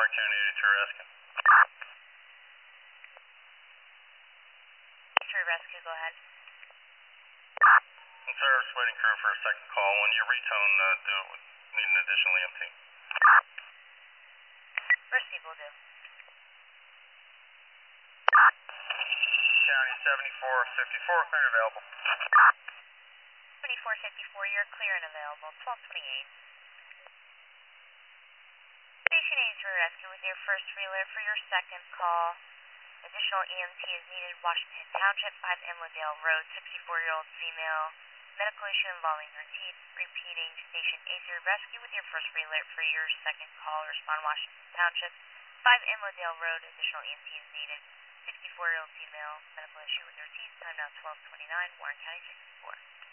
Warren County 82 Rescue. 83 Rescue, go ahead. Service waiting crew for a second call. When you retone, need an additional EMT. First people do. County 7454, clear and available. 7454, you're clear and available. 1228. Station 83 Rescue with your first relay for your second call. Additional EMT is needed. Washington Township, 5 Inlandale Road, 64-year-old female. Medical issue involving her teeth. Repeating, Station 83 Rescue with your first relay for your second call. Respond Washington Township, 5 Inlandale Road. Additional EMT is needed. 64-year-old female. Medical issue with her teeth. Time now 12:29. Warren County 64.